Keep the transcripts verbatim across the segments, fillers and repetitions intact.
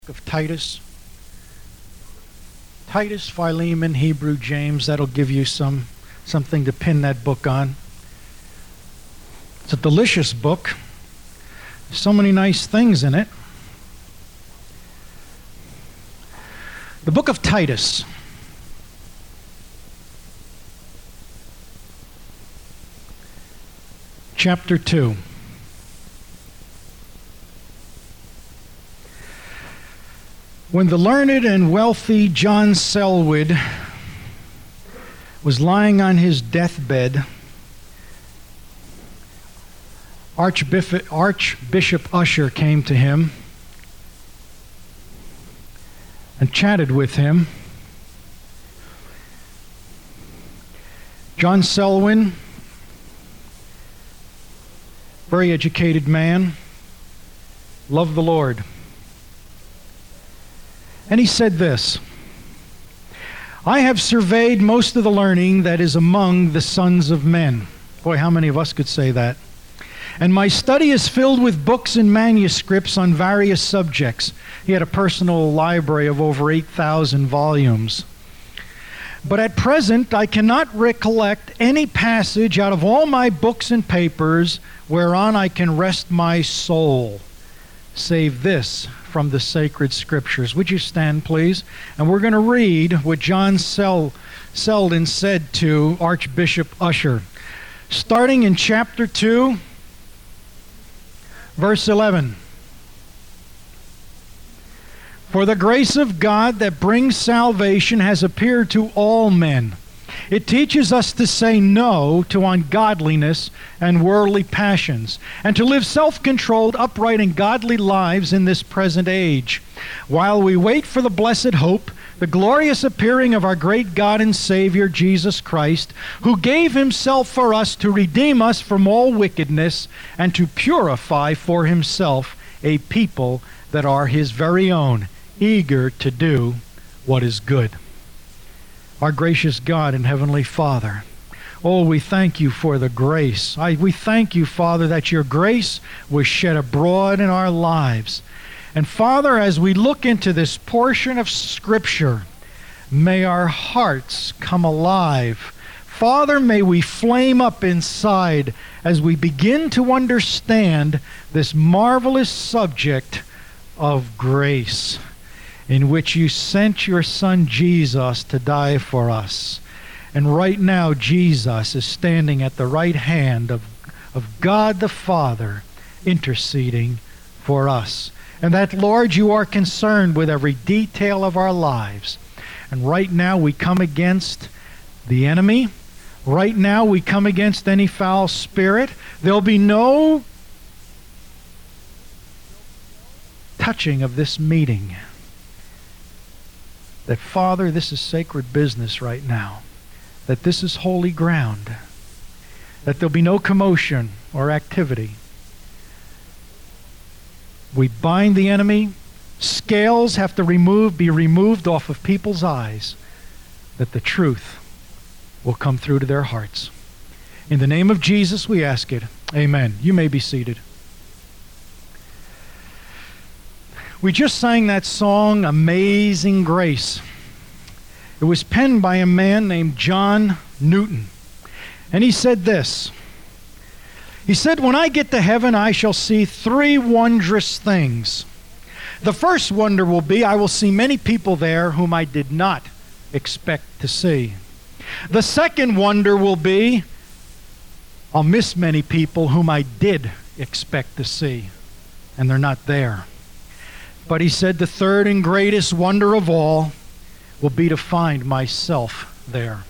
Of Titus. Titus, Philemon, Hebrew, James. That'll give you some something to pin that book on. It's a delicious book. So many nice things in it. The book of Titus. Chapter two. When the learned and wealthy John Selwood was lying on his deathbed, Archbishop, Archbishop Usher came to him and chatted with him. John Selwyn, very educated man, loved the Lord. And he said this, "I have surveyed most of the learning that is among the sons of men." Boy, how many of us could say that? "And my study is filled with books and manuscripts on various subjects." He had a personal library of over eight thousand volumes. "But at present I cannot recollect any passage out of all my books and papers whereon I can rest my soul, save this from the sacred scriptures." Would you stand, please? And we're going to read what John Sel- Selden said to Archbishop Usher, starting in chapter two, verse eleven. "For the grace of God that brings salvation has appeared to all men. It teaches us to say no to ungodliness and worldly passions, and to live self-controlled, upright, and godly lives in this present age, while we wait for the blessed hope, the glorious appearing of our great God and Savior, Jesus Christ, who gave himself for us to redeem us from all wickedness and to purify for himself a people that are his very own, eager to do what is good." Our gracious God and Heavenly Father, oh, we thank you for the grace. I, we thank you, Father, that your grace was shed abroad in our lives. And Father, as we look into this portion of Scripture, may our hearts come alive. Father, may we flame up inside as we begin to understand this marvelous subject of grace, in which you sent your Son Jesus to die for us. And right now, Jesus is standing at the right hand of, of God the Father, interceding for us. And that, Lord, you are concerned with every detail of our lives. And right now, we come against the enemy. Right now, we come against any foul spirit. There'll be no touching of this meeting. That, Father, this is sacred business right now. That this is holy ground. That there'll be no commotion or activity. We bind the enemy. Scales have to remove, be removed off of people's eyes. That the truth will come through to their hearts. In the name of Jesus, we ask it. Amen. You may be seated. We just sang that song, Amazing Grace. It was penned by a man named John Newton. And he said this. He said, "When I get to heaven, I shall see three wondrous things. The first wonder will be I will see many people there whom I did not expect to see. The second wonder will be I'll miss many people whom I did expect to see, and they're not there. But," he said, "the third and greatest wonder of all will be to find myself there."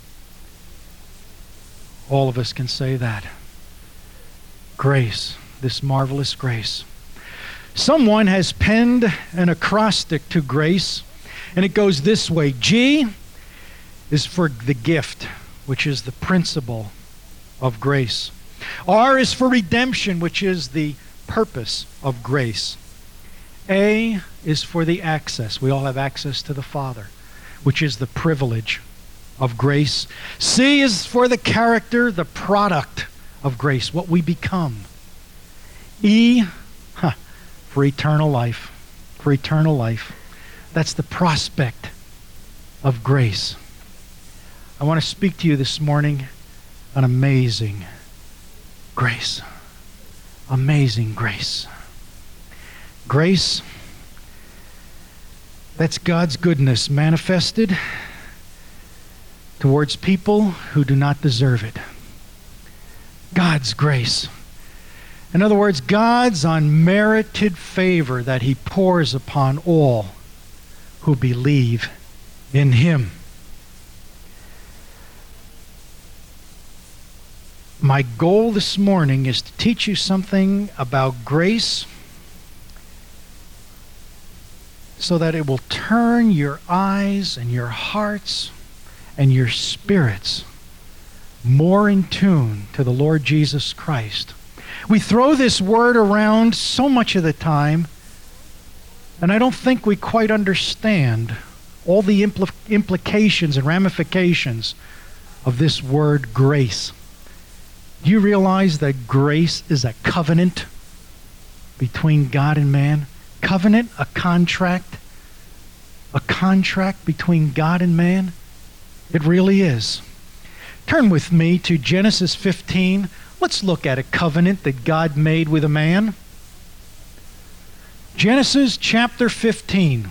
All of us can say that. Grace, this marvelous grace. Someone has penned an acrostic to grace, and it goes this way. G is for the gift, which is the principle of grace. R is for redemption, which is the purpose of grace. A is for the access. We all have access to the Father, which is the privilege of grace. C is for the character, the product of grace, what we become. E, huh, for eternal life, for eternal life. That's the prospect of grace. I want to speak to you this morning on amazing grace. Amazing grace. Grace, that's God's goodness manifested towards people who do not deserve it. God's grace. In other words, God's unmerited favor that He pours upon all who believe in Him. My goal this morning is to teach you something about grace so that it will turn your eyes and your hearts and your spirits more in tune to the Lord Jesus Christ. We throw this word around so much of the time, and I don't think we quite understand all the impl- implications and ramifications of this word grace. Do you realize that grace is a covenant between God and man? Covenant, a contract, a contract between God and man? It really is. Turn with me to Genesis fifteen. Let's look at a covenant that God made with a man. Genesis chapter fifteen.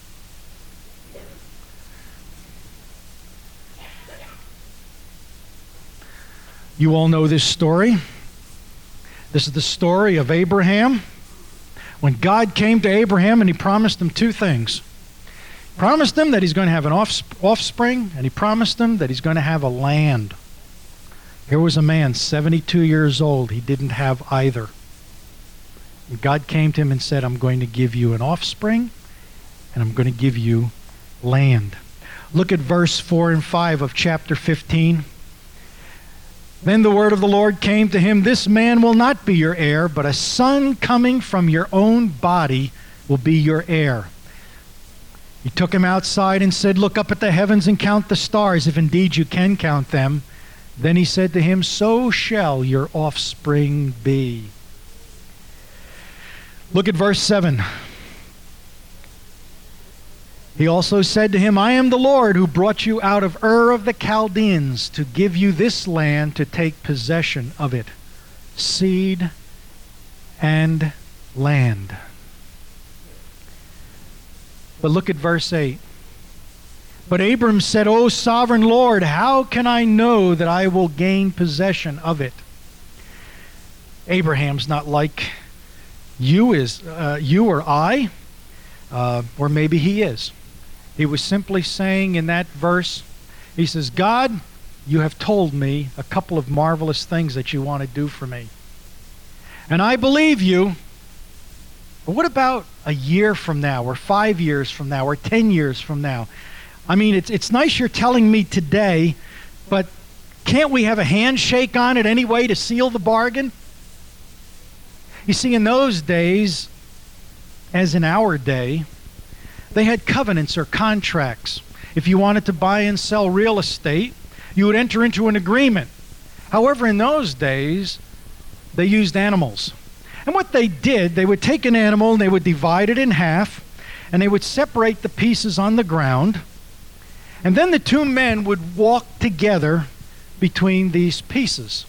You all know this story. This is the story of Abraham. When God came to Abraham and He promised him two things. He promised him that he's going to have an offspring, and He promised him that he's going to have a land. Here was a man, seventy-two years old. He didn't have either. And God came to him and said, I'm going to give you an offspring, and I'm going to give you land. Look at verse four and five of chapter fifteen. Then the word of the Lord came to him, this man will not be your heir, but a son coming from your own body will be your heir. He took him outside and said, look up at the heavens and count the stars, if indeed you can count them. Then he said to him, so shall your offspring be. Look at verse seven. He also said to him, I am the Lord who brought you out of Ur of the Chaldeans to give you this land to take possession of it, seed and land. But look at verse eight. But Abram said, O sovereign Lord, how can I know that I will gain possession of it? Abraham's not like you is, uh, you or I, uh, or maybe he is. He was simply saying in that verse, he says, God, you have told me a couple of marvelous things that you want to do for me. And I believe you. But what about a year from now, or five years from now, or ten years from now? I mean, it's it's nice you're telling me today, but can't we have a handshake on it anyway to seal the bargain? You see, in those days, as in our day, they had covenants or contracts. If you wanted to buy and sell real estate, you would enter into an agreement. However, in those days, they used animals. And what they did, they would take an animal and they would divide it in half, and they would separate the pieces on the ground, and then the two men would walk together between these pieces.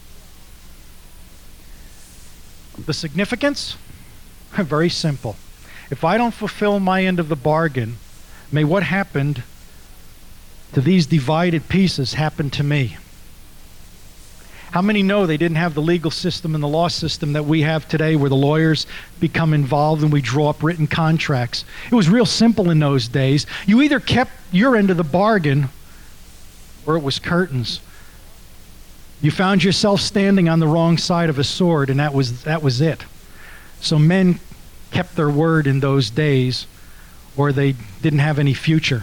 The significance? Very simple. If I don't fulfill my end of the bargain, may what happened to these divided pieces happen to me. How many know they didn't have the legal system and the law system that we have today, where the lawyers become involved and we draw up written contracts? It was real simple in those days. You either kept your end of the bargain or it was curtains. You found yourself standing on the wrong side of a sword, and that was that was it. So men kept their word in those days, or they didn't have any future.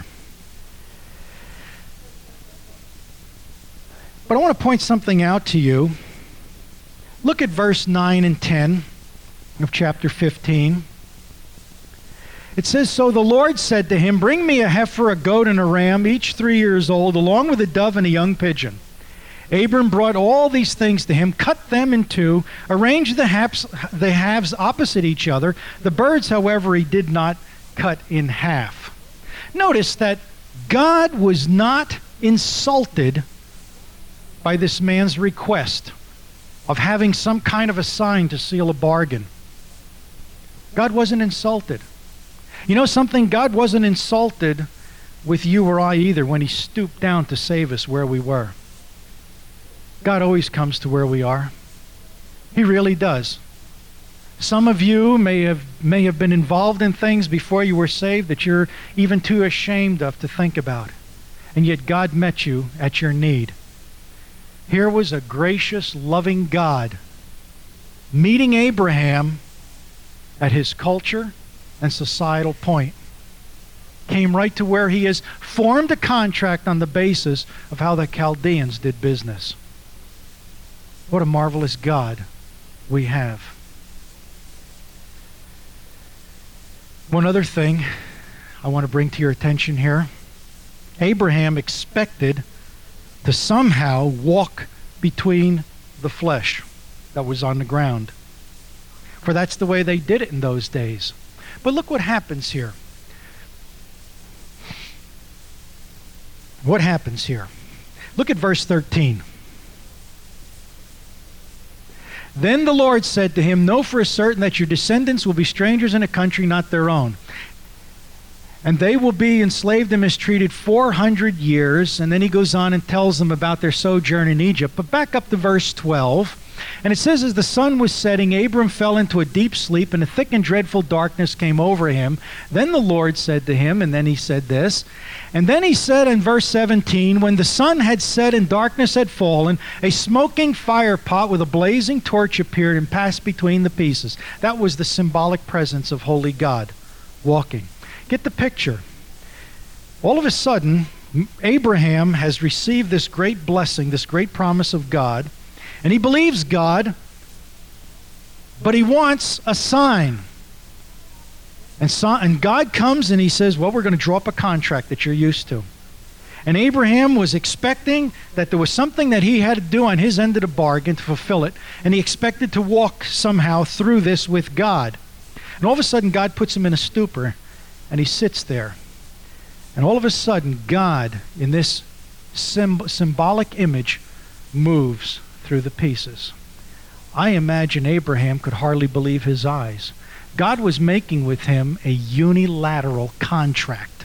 But I want to point something out to you. Look at verse nine and ten of chapter fifteen. It says, So the Lord said to him, Bring me a heifer, a goat, and a ram, each three years old, along with a dove and a young pigeon. Abram brought all these things to him, cut them in two, arranged the halves, the halves opposite each other. The birds, however, he did not cut in half. Notice that God was not insulted by this man's request of having some kind of a sign to seal a bargain. God wasn't insulted. You know something? God wasn't insulted with you or I either when he stooped down to save us where we were. God always comes to where we are. He really does. Some of you may have may have been involved in things before you were saved that you're even too ashamed of to think about. And yet God met you at your need. Here was a gracious, loving God meeting Abraham at his culture and societal point. Came right to where he is, formed a contract on the basis of how the Chaldeans did business. What a marvelous God we have. One other thing I want to bring to your attention here. Abraham expected to somehow walk between the flesh that was on the ground. For that's the way they did it in those days. But look what happens here. What happens here? Look at verse thirteen. Then the Lord said to him, know for a certain that your descendants will be strangers in a country not their own. And they will be enslaved and mistreated four hundred years. And then he goes on and tells them about their sojourn in Egypt. But back up to verse twelve. And it says, as the sun was setting, Abram fell into a deep sleep, and a thick and dreadful darkness came over him. Then the Lord said to him, and then he said this, and then he said in verse seventeen, when the sun had set and darkness had fallen, a smoking fire pot with a blazing torch appeared and passed between the pieces. That was the symbolic presence of holy God walking. Get the picture. All of a sudden, Abraham has received this great blessing, this great promise of God, and he believes God, but he wants a sign. And, so, and God comes and he says, well, we're going to draw up a contract that you're used to. And Abraham was expecting that there was something that he had to do on his end of the bargain to fulfill it, and he expected to walk somehow through this with God. And all of a sudden, God puts him in a stupor, and he sits there. And all of a sudden, God, in this symb- symbolic image, moves through the pieces. I imagine Abraham could hardly believe his eyes. God was making with him a unilateral contract.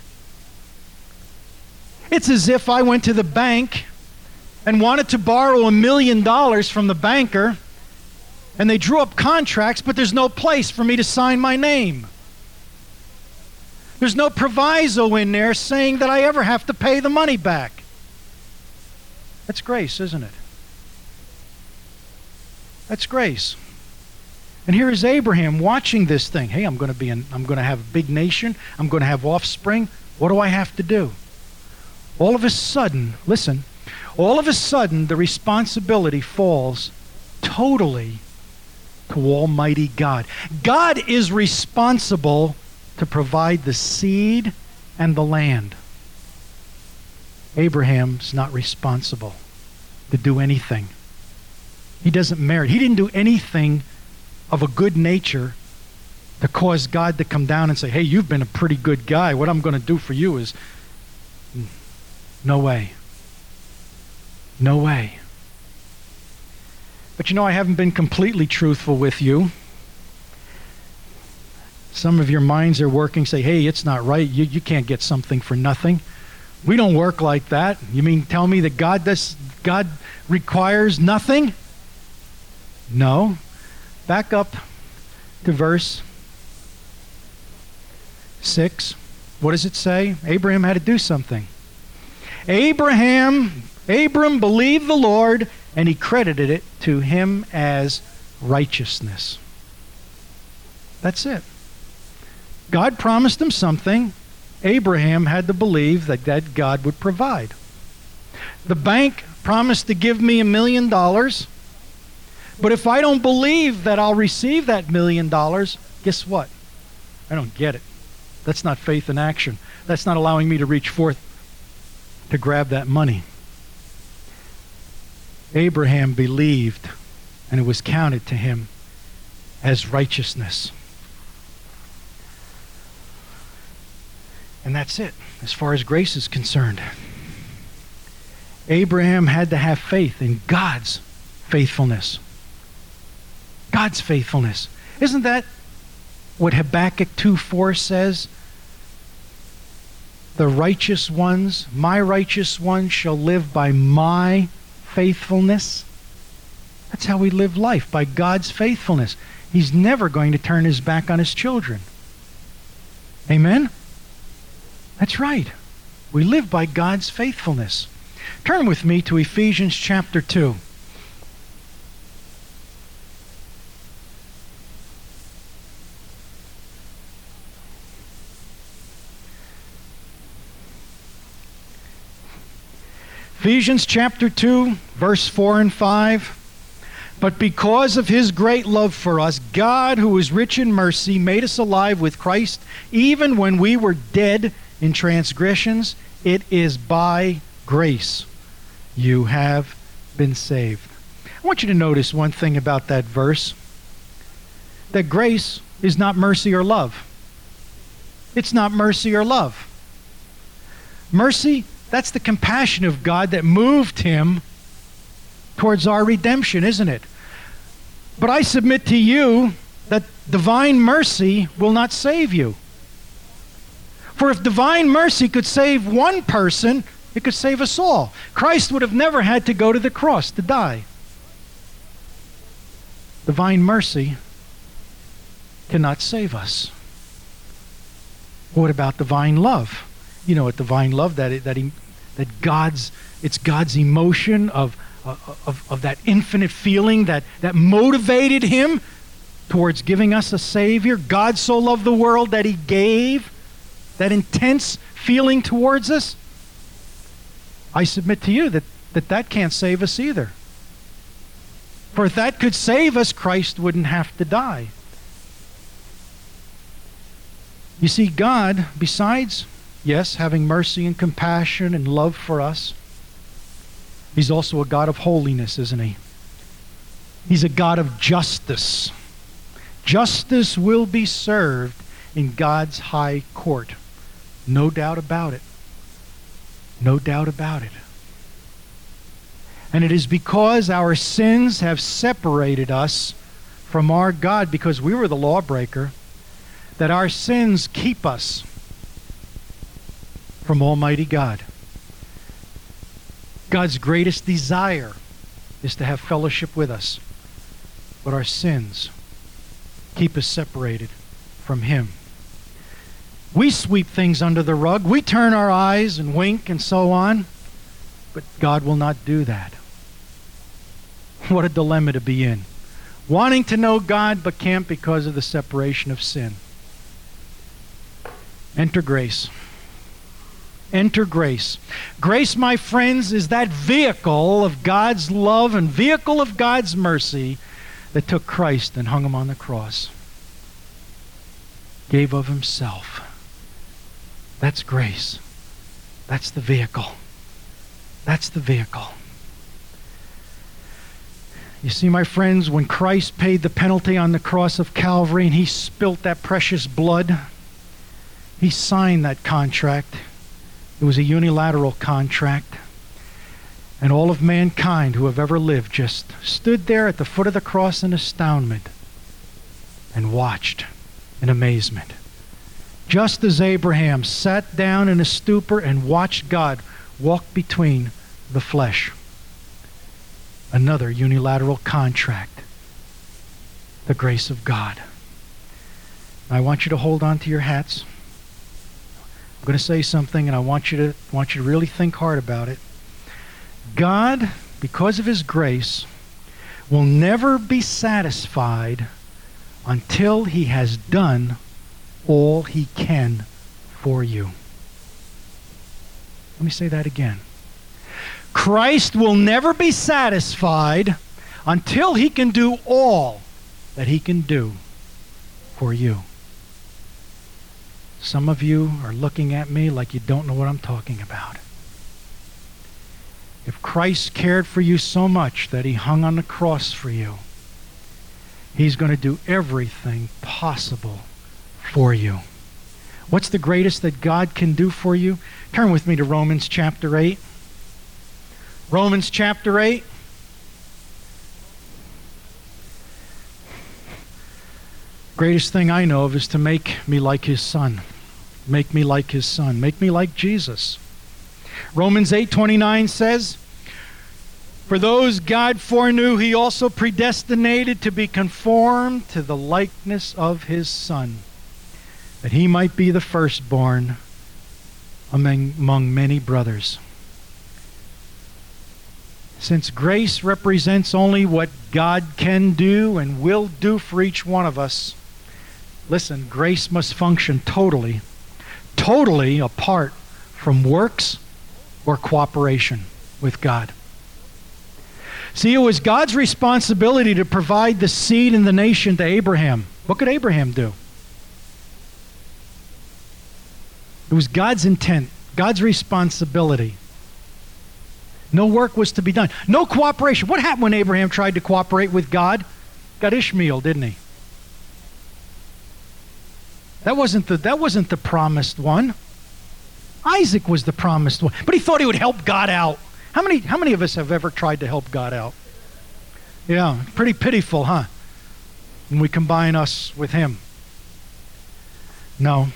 It's as if I went to the bank and wanted to borrow a million dollars from the banker, and they drew up contracts, but there's no place for me to sign my name. There's no proviso in there saying that I ever have to pay the money back. That's grace, isn't it? That's grace. And here is Abraham watching this thing. Hey, I'm going to be an, I'm going to have a big nation. I'm going to have offspring. What do I have to do? All of a sudden, listen, all of a sudden the responsibility falls totally to Almighty God. God is responsible to provide the seed and the land. Abraham's not responsible to do anything. He doesn't merit. He didn't do anything of a good nature to cause God to come down and say, hey, you've been a pretty good guy. What I'm going to do for you is... No way. No way. But you know, I haven't been completely truthful with you. Some of your minds are working, say, hey, it's not right. You, you can't get something for nothing. We don't work like that. You mean tell me that God does, God requires nothing? No. Back up to verse six. What does it say? Abraham had to do something. Abraham, Abram believed the Lord, and he credited it to him as righteousness. That's it. God promised him something. Abraham had to believe that, that God would provide. The bank promised to give me a million dollars. But if I don't believe that I'll receive that million dollars, guess what? I don't get it. That's not faith in action. That's not allowing me to reach forth to grab that money. Abraham believed, and it was counted to him as righteousness. And that's it, as far as grace is concerned. Abraham had to have faith in God's faithfulness. God's faithfulness. Isn't that what Habakkuk two four says? The righteous ones, my righteous ones shall live by my faithfulness. That's how we live life, by God's faithfulness. He's never going to turn his back on his children. Amen? That's right. We live by God's faithfulness. Turn with me to Ephesians chapter two. Ephesians chapter two, verse four and five. But because of his great love for us, God, who is rich in mercy, made us alive with Christ, even when we were dead in transgressions. It is by grace you have been saved. I want you to notice one thing about that verse. That grace is not mercy or love. It's not mercy or love. Mercy, that's the compassion of God that moved him towards our redemption, isn't it? But I submit to you that divine mercy will not save you. For if divine mercy could save one person, it could save us all. Christ would have never had to go to the cross to die. Divine mercy cannot save us. What about divine love? You know what divine love, that it, that he, that God's, it's God's emotion of, of, of that infinite feeling that, that motivated him towards giving us a Savior. God so loved the world that he gave, that intense feeling towards us. I submit to you that that, that can't save us either. For if that could save us, Christ wouldn't have to die. You see, God, besides, yes, having mercy and compassion and love for us, he's also a God of holiness, isn't he? He's a God of justice. Justice will be served in God's high court. No doubt about it. No doubt about it. And it is because our sins have separated us from our God, because we were the lawbreaker, that our sins keep us from Almighty God. God's greatest desire is to have fellowship with us, but our sins keep us separated from him. We sweep things under the rug. We turn our eyes and wink and so on. But God will not do that. What a dilemma to be in. Wanting to know God but can't because of the separation of sin. Enter grace. Enter grace. Grace, my friends, is that vehicle of God's love and vehicle of God's mercy that took Christ and hung him on the cross. Gave of himself. That's grace. That's the vehicle. That's the vehicle. You see, my friends, when Christ paid the penalty on the cross of Calvary and he spilt that precious blood, he signed that contract. It was a unilateral contract. And all of mankind who have ever lived just stood there at the foot of the cross in astoundment and watched in amazement. Just as Abraham sat down in a stupor and watched God walk between the flesh. Another unilateral contract. The grace of God. I want you to hold on to your hats. I'm going to say something, and I want you to want you to really think hard about it. God, because of his grace, will never be satisfied until he has done all he can for you. Let me say that again. Christ will never be satisfied until he can do all that he can do for you. Some of you are looking at me like you don't know what I'm talking about. If Christ cared for you so much that he hung on the cross for you, he's going to do everything possible for you. What's the greatest that God can do for you? Turn with me to Romans chapter eight. Romans chapter eight. Greatest thing I know of is to make me like his son. Make me like his son. Make me like Jesus. Romans eight twenty-nine says, "For those God foreknew, he also predestinated to be conformed to the likeness of his Son, that he might be the firstborn among, among many brothers." Since grace represents only what God can do and will do for each one of us, listen, grace must function totally, totally apart from works or cooperation with God. See, it was God's responsibility to provide the seed and the nation to Abraham. What could Abraham do? It was God's intent, God's responsibility. No work was to be done. No cooperation. What happened when Abraham tried to cooperate with God? Got Ishmael, didn't he? That wasn't the, that wasn't the promised one. Isaac was the promised one. But he thought he would help God out. How many, how many of us have ever tried to help God out? Yeah, pretty pitiful, huh? When we combine us with him. No.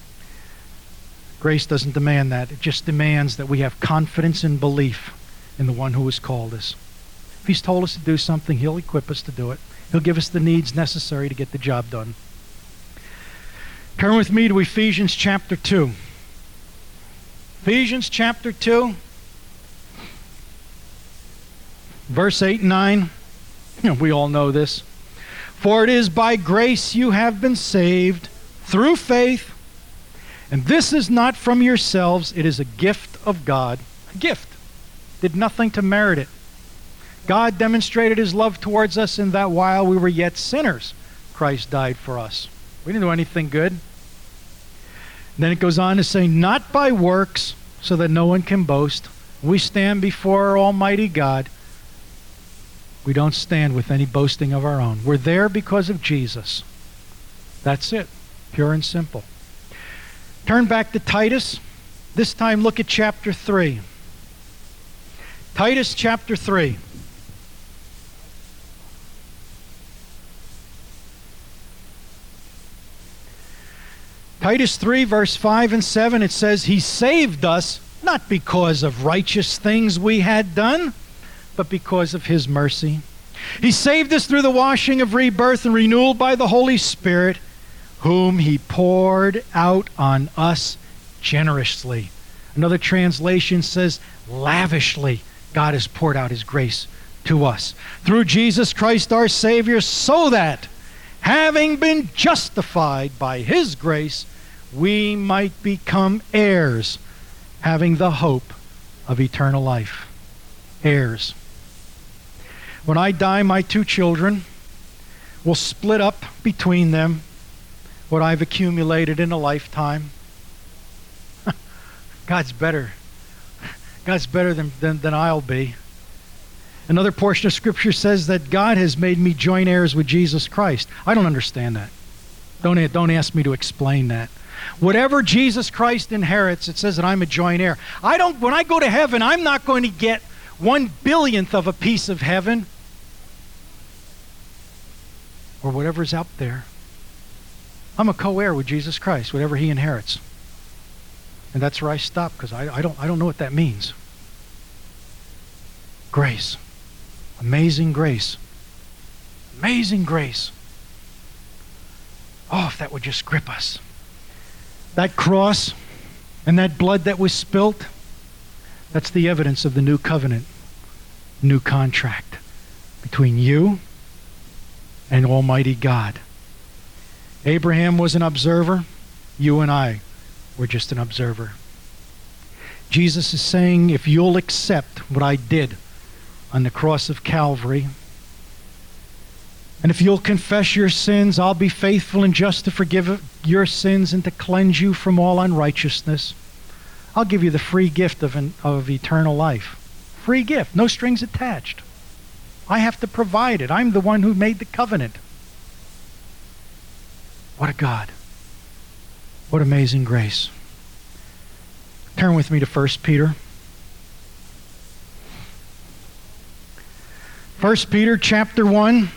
Grace doesn't demand that. It just demands that we have confidence and belief in the one who has called us. If he's told us to do something, he'll equip us to do it. He'll give us the needs necessary to get the job done. Turn with me to Ephesians chapter two. Ephesians chapter two, verse eight and nine. We all know this. "For it is by grace you have been saved through faith, and this is not from yourselves, it is a gift of God." A gift. Did nothing to merit it. God demonstrated his love towards us in that while we were yet sinners, Christ died for us. We didn't do anything good. And then it goes on to say, "Not by works, so that no one can boast. We stand before Almighty God. We don't stand with any boasting of our own. We're there because of Jesus." That's it. Pure and simple. Turn back to Titus. This time look at chapter three. Titus chapter three. Titus three, verse five and seven, it says, "He saved us not because of righteous things we had done, but because of his mercy. He saved us through the washing of rebirth and renewal by the Holy Spirit, whom he poured out on us generously." Another translation says, lavishly, God has poured out his grace to us. "Through Jesus Christ our Savior, so that, having been justified by his grace, we might become heirs, having the hope of eternal life." Heirs. When I die, my two children will split up between them what I've accumulated in a lifetime. God's better. God's better than, than, than I'll be. Another portion of Scripture says that God has made me joint heirs with Jesus Christ. I don't understand that. Don't, don't ask me to explain that. Whatever Jesus Christ inherits, it says that I'm a joint heir. I don't, when I go to heaven, I'm not going to get one billionth of a piece of heaven or whatever's out there. I'm a co-heir with Jesus Christ, whatever he inherits. And that's where I stop, because I, I don't I don't know what that means. Grace. Amazing grace. Amazing grace. Oh, if that would just grip us. That cross and that blood that was spilt, that's the evidence of the new covenant, new contract between you and Almighty God. Abraham was an observer. You and I were just an observer. Jesus is saying, if you'll accept what I did on the cross of Calvary, and if you'll confess your sins, I'll be faithful and just to forgive your sins and to cleanse you from all unrighteousness. I'll give you the free gift of, an, of eternal life Free gift, no strings attached. I have to provide it. I'm the one who made the covenant. What a God. What amazing grace. Turn with me to First Peter. First Peter chapter one.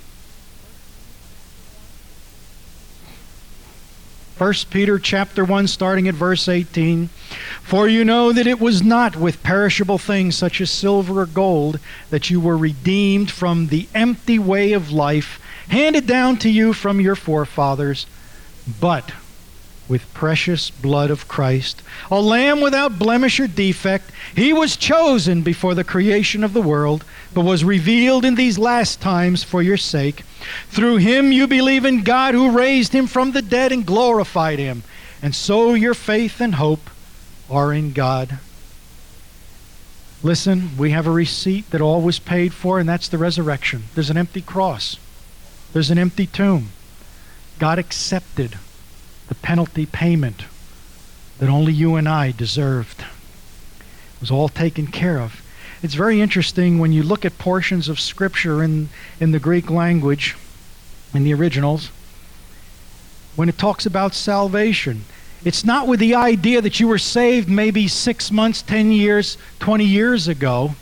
First Peter chapter one, starting at verse eighteen. For you know that it was not with perishable things such as silver or gold that you were redeemed from the empty way of life handed down to you from your forefathers, but with precious blood of Christ, a lamb without blemish or defect. He was chosen before the creation of the world, but was revealed in these last times for your sake. Through him you believe in God, who raised him from the dead and glorified him. And so your faith and hope are in God. Listen, we have a receipt that all was paid for, and that's the resurrection. There's an empty cross. There's an empty tomb. God accepted the penalty payment that only you and I deserved. It was all taken care of. It's very interesting when you look at portions of Scripture in, in the Greek language, in the originals, when it talks about salvation. It's not with the idea that you were saved maybe six months, ten years, twenty years ago.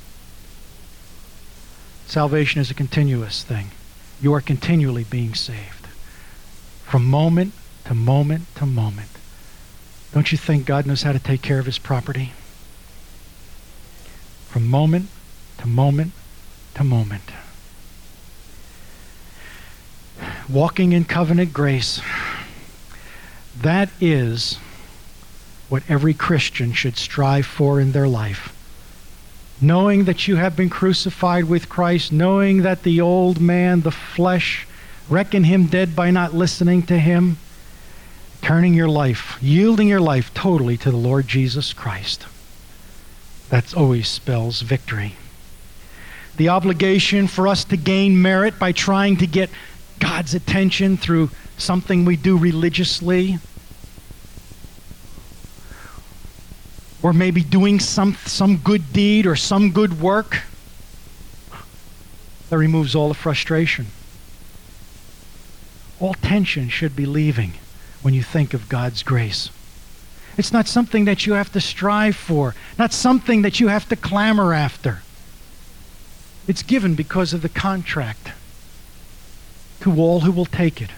Salvation is a continuous thing. You are continually being saved. From moment to moment to moment. Don't you think God knows how to take care of his property? From moment to moment to moment. Walking in covenant grace. That is what every Christian should strive for in their life. Knowing that you have been crucified with Christ, knowing that the old man, the flesh, reckon him dead by not listening to him, turning your life, yielding your life totally to the Lord Jesus Christ. That always spells victory. The obligation for us to gain merit by trying to get God's attention through something we do religiously, or maybe doing some, some good deed or some good work, that removes all the frustration. All tension should be leaving when you think of God's grace. It's not something that you have to strive for, not something that you have to clamor after. It's given because of the contract to all who will take it.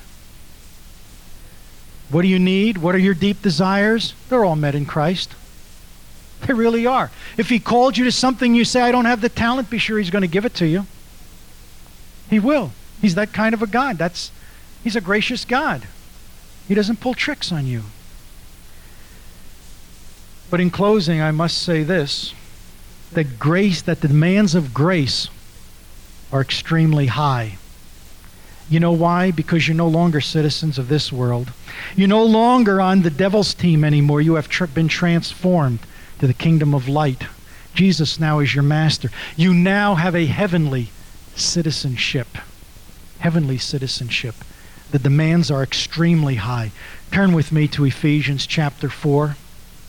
What do you need? What are your deep desires? They're all met in Christ. They really are. If he called you to something, you say, I don't have the talent, be sure he's going to give it to you. He will. He's that kind of a God. That's, he's a gracious God. He doesn't pull tricks on you. But in closing, I must say this, that grace, that the demands of grace are extremely high. You know why? Because you're no longer citizens of this world. You're no longer on the devil's team anymore. You have tr- been transformed to the kingdom of light. Jesus now is your master. You now have a heavenly citizenship. Heavenly citizenship. The demands are extremely high. Turn with me to Ephesians chapter four.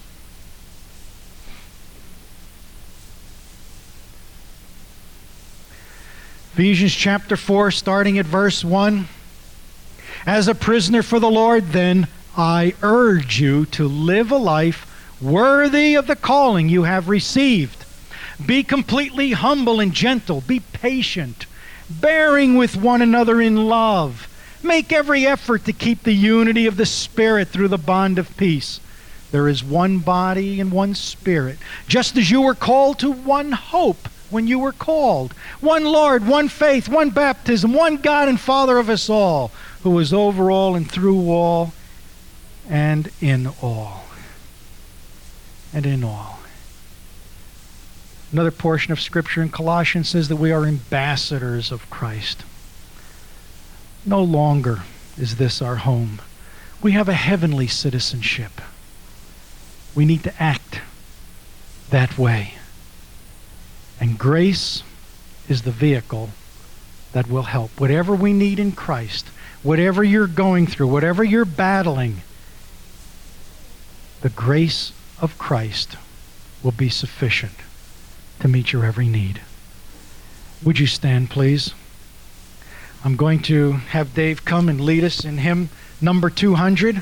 Ephesians chapter four, starting at verse one. As a prisoner for the Lord, then, I urge you to live a life worthy of the calling you have received. Be completely humble and gentle. Be patient, bearing with one another in love. Make every effort to keep the unity of the Spirit through the bond of peace. There is one body and one Spirit, just as you were called to one hope when you were called. One Lord, one faith, one baptism, one God and Father of us all, who is over all and through all and in all. And in all. Another portion of Scripture in Colossians says that we are ambassadors of Christ. No longer is this our home. We have a heavenly citizenship. We need to act that way. And grace is the vehicle that will help. Whatever we need in Christ, whatever you're going through, whatever you're battling, the grace of Christ will be sufficient to meet your every need. Would you stand, please? I'm going to have Dave come and lead us in hymn number two hundred.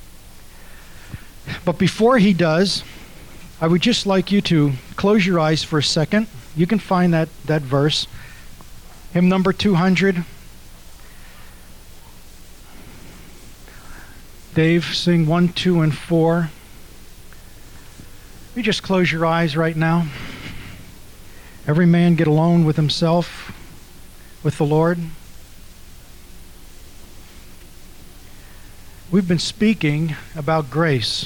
But before he does, I would just like you to close your eyes for a second. You can find that, that verse. Hymn number two hundred. Dave, sing one, two, and four. You just close your eyes right now. Every man get alone with himself, with the Lord. We've been speaking about grace.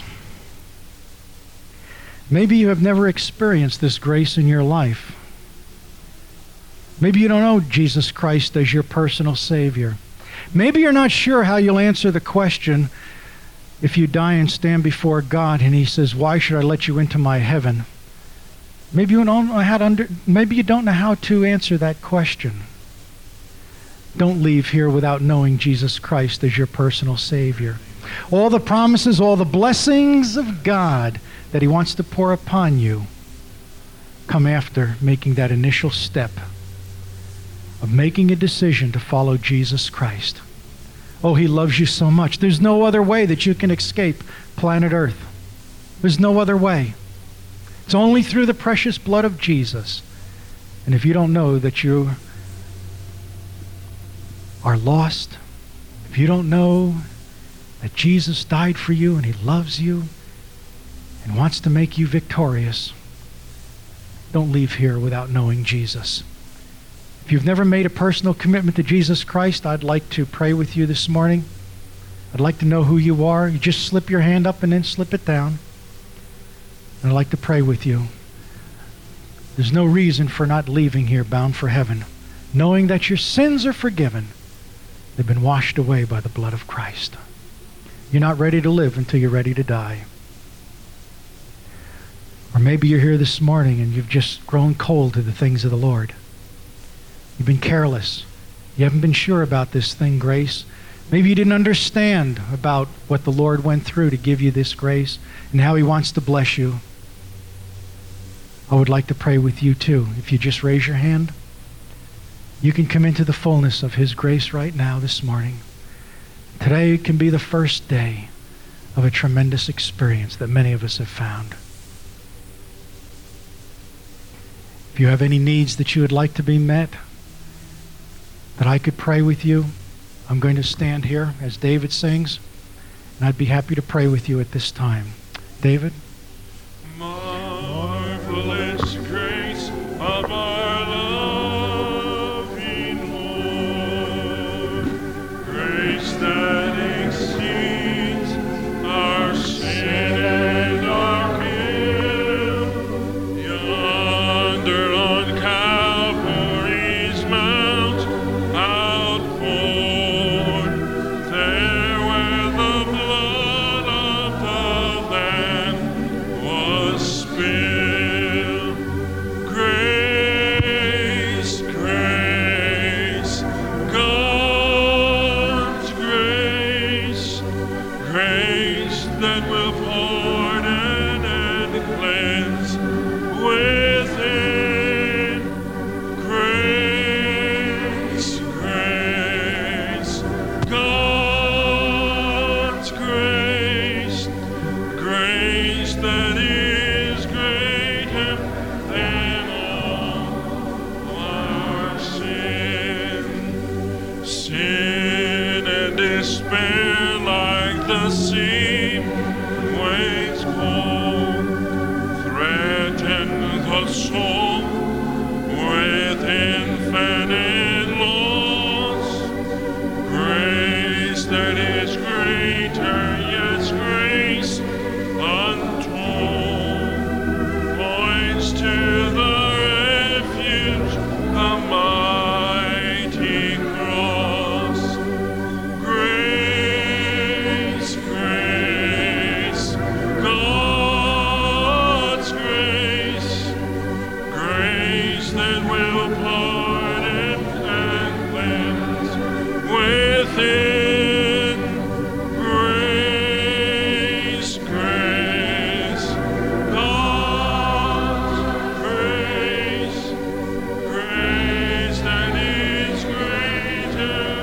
Maybe you have never experienced this grace in your life. Maybe you don't know Jesus Christ as your personal Savior. Maybe you're not sure how you'll answer the question if you die and stand before God and He says, "Why should I let you into my heaven?" Maybe you don't know how to under, maybe you don't know how to answer that question. Don't leave here without knowing Jesus Christ as your personal Savior. All the promises, all the blessings of God that He wants to pour upon you come after making that initial step of making a decision to follow Jesus Christ. Oh, He loves you so much. There's no other way that you can escape planet Earth. There's no other way. It's only through the precious blood of Jesus. And if you don't know that you are lost, if you don't know that Jesus died for you and He loves you and wants to make you victorious, don't leave here without knowing Jesus. If you've never made a personal commitment to Jesus Christ, I'd like to pray with you this morning. I'd like to know who you are. You just slip your hand up and then slip it down. And I'd like to pray with you. There's no reason for not leaving here bound for heaven, knowing that your sins are forgiven. They've been washed away by the blood of Christ. You're not ready to live until you're ready to die. Or maybe you're here this morning and you've just grown cold to the things of the Lord. You've been careless. You haven't been sure about this thing, grace. Maybe you didn't understand about what the Lord went through to give you this grace and how He wants to bless you. I would like to pray with you too. If you just raise your hand, you can come into the fullness of His grace right now this morning. Today can be the first day of a tremendous experience that many of us have found. If you have any needs that you would like to be met, that I could pray with you, I'm going to stand here as David sings, and I'd be happy to pray with you at this time. David? Marvelous grace of our loving Lord, grace that exceeds our sin and our guilt, yonder on Calvary's mount outpoured, there where the blood of the Lamb was spilled. Grace, grace, God's grace, grace that will pardon and cleanse within. Grace, grace, God's grace, grace that is greater than all our sin. Sin and despair like the sea waves cold threaten the soul